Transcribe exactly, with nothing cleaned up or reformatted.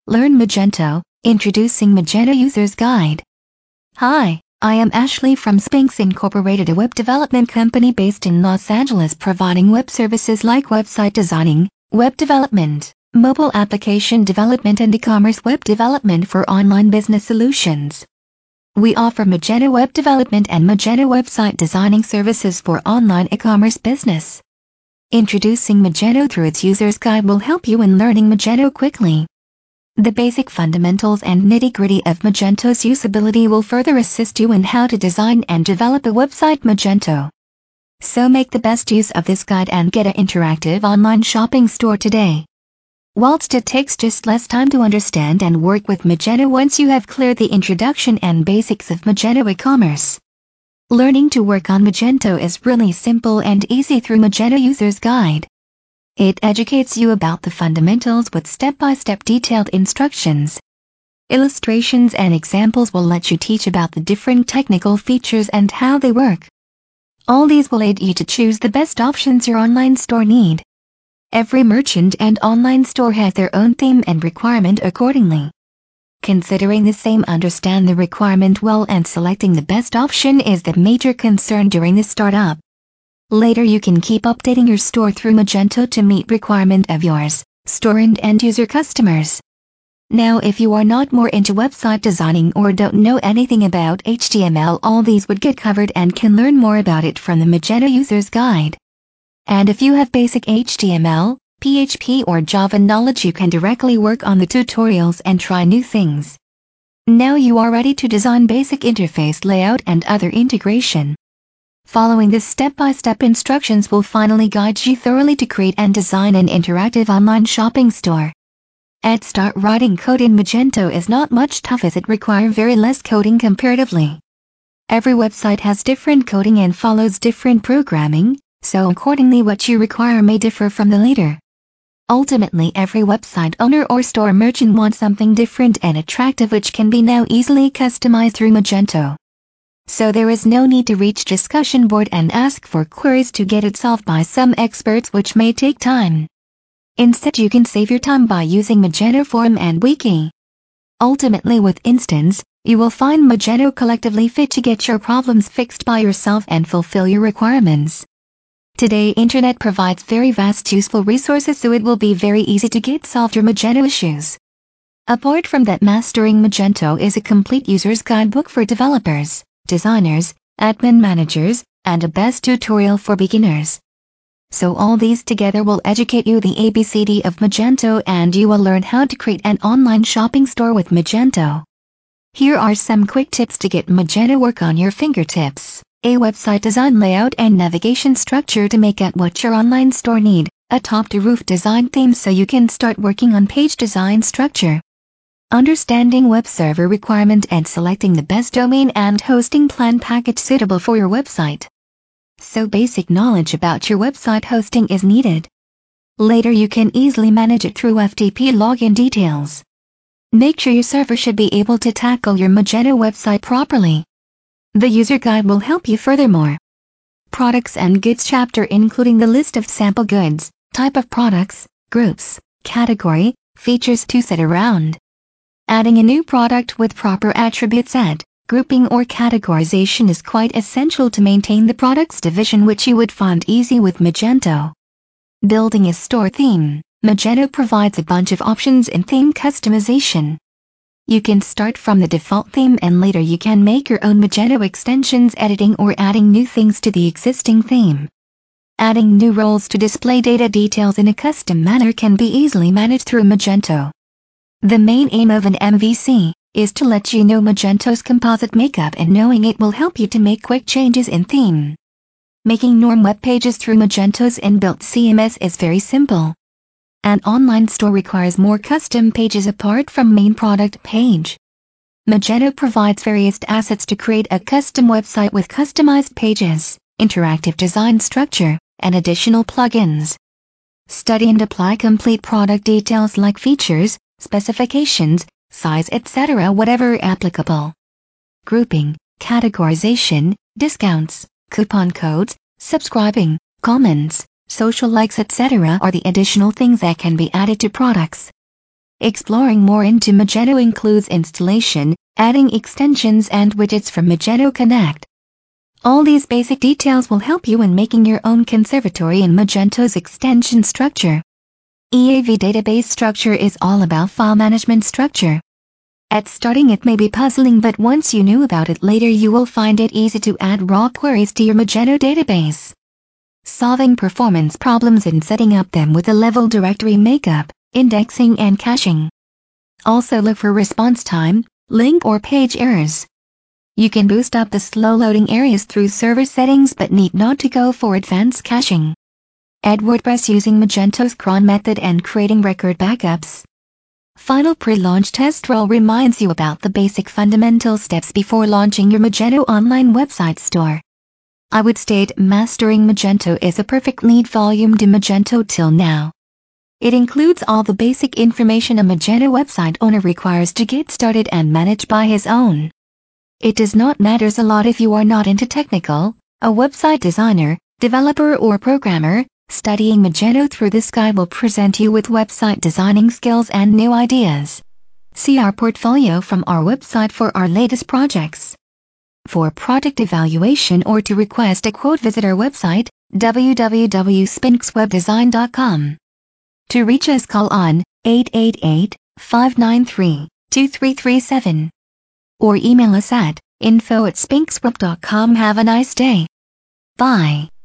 Learn Magento, introducing Magento User's Guide. Hi, I am Ashley from Spinx Incorporated, a web development company based in Los Angeles providing web services like website designing, web development, mobile application development and e-commerce web development for online business solutions. We offer Magento web development and Magento website designing services for online e-commerce business. Introducing Magento through its user's guide will help you in learning Magento quickly. The basic fundamentals and nitty-gritty of Magento's usability will further assist you in how to design and develop a website Magento. So make the best use of this guide and get an interactive online shopping store today. Whilst it takes just less time to understand and work with Magento once you have cleared the introduction and basics of Magento e-commerce. Learning to work on Magento is really simple and easy through Magento User's Guide. It educates you about the fundamentals with step-by-step detailed instructions. Illustrations and examples will let you teach about the different technical features and how they work. All these will aid you to choose the best options your online store need. Every merchant and online store has their own theme and requirement accordingly. Considering the same, understand the requirement well, and selecting the best option is the major concern during the startup. Later you can keep updating your store through Magento to meet requirement of yours, store and end user customers. Now if you are not more into website designing or don't know anything about H T M L, all these would get covered and can learn more about it from the Magento User's Guide. And if you have basic H T M L, P H P or Java knowledge, you can directly work on the tutorials and try new things. Now you are ready to design basic interface layout and other integration. Following this step-by-step instructions will finally guide you thoroughly to create and design an interactive online shopping store. At start, writing code in Magento is not much tough as it requires very less coding comparatively. Every website has different coding and follows different programming, so accordingly what you require may differ from the latter. Ultimately, every website owner or store merchant wants something different and attractive, which can be now easily customized through Magento. So there is no need to reach discussion board and ask for queries to get it solved by some experts, which may take time. Instead, you can save your time by using Magento Forum and Wiki. Ultimately, with Instance, you will find Magento collectively fit to get your problems fixed by yourself and fulfill your requirements. Today, Internet provides very vast useful resources, so it will be very easy to get solved your Magento issues. Apart from that, Mastering Magento is a complete user's guidebook for developers, designers, admin managers, and a best tutorial for beginners. So all these together will educate you the A B C D of Magento, and you will learn how to create an online shopping store with Magento. Here are some quick tips to get Magento work on your fingertips. A website design layout and navigation structure to make out what your online store need. A top-to-roof design theme so you can start working on page design structure. Understanding web server requirement and selecting the best domain and hosting plan package suitable for your website. So basic knowledge about your website hosting is needed. Later you can easily manage it through F T P login details. Make sure your server should be able to tackle your Magento website properly. The user guide will help you furthermore. Products and goods chapter, including the list of sample goods, type of products, groups, category, features to set around. Adding a new product with proper attribute set, grouping or categorization is quite essential to maintain the products division, which you would find easy with Magento. Building a store theme. Magento provides a bunch of options in theme customization. You can start from the default theme and later you can make your own Magento extensions, editing or adding new things to the existing theme. Adding new roles to display data details in a custom manner can be easily managed through Magento. The main aim of an M V C is to let you know Magento's composite makeup, and knowing it will help you to make quick changes in theme. Making norm web pages through Magento's inbuilt C M S is very simple. An online store requires more custom pages apart from main product page. Magento provides various assets to create a custom website with customized pages, interactive design structure, and additional plugins. Study and apply complete product details like features, specifications, size, et cetera, whatever applicable. Grouping, categorization, discounts, coupon codes, subscribing, comments, social likes, et cetera are the additional things that can be added to products. Exploring more into Magento includes installation, adding extensions and widgets from Magento Connect. All these basic details will help you in making your own conservatory in Magento's extension structure. E A V database structure is all about file management structure. At starting it may be puzzling, but once you knew about it later you will find it easy to add raw queries to your Magento database. Solving performance problems and setting up them with a level directory makeup, indexing and caching. Also look for response time, link or page errors. You can boost up the slow loading areas through server settings but need not to go for advanced caching. Add WordPress using Magento's cron method and creating record backups. Final pre-launch test roll reminds you about the basic fundamental steps before launching your Magento online website store. I would state mastering Magento is a perfect lead volume to Magento till now. It includes all the basic information a Magento website owner requires to get started and manage by his own. It does not matter a lot if you are not into technical, a website designer, developer or programmer. Studying Magento through this guide will present you with website designing skills and new ideas. See our portfolio from our website for our latest projects. For product evaluation or to request a quote, visit our website, w w w dot spinx web design dot com. To reach us, call on eight eight eight, five nine three, two three three seven or email us at info at spinx web dot com. Have a nice day. Bye.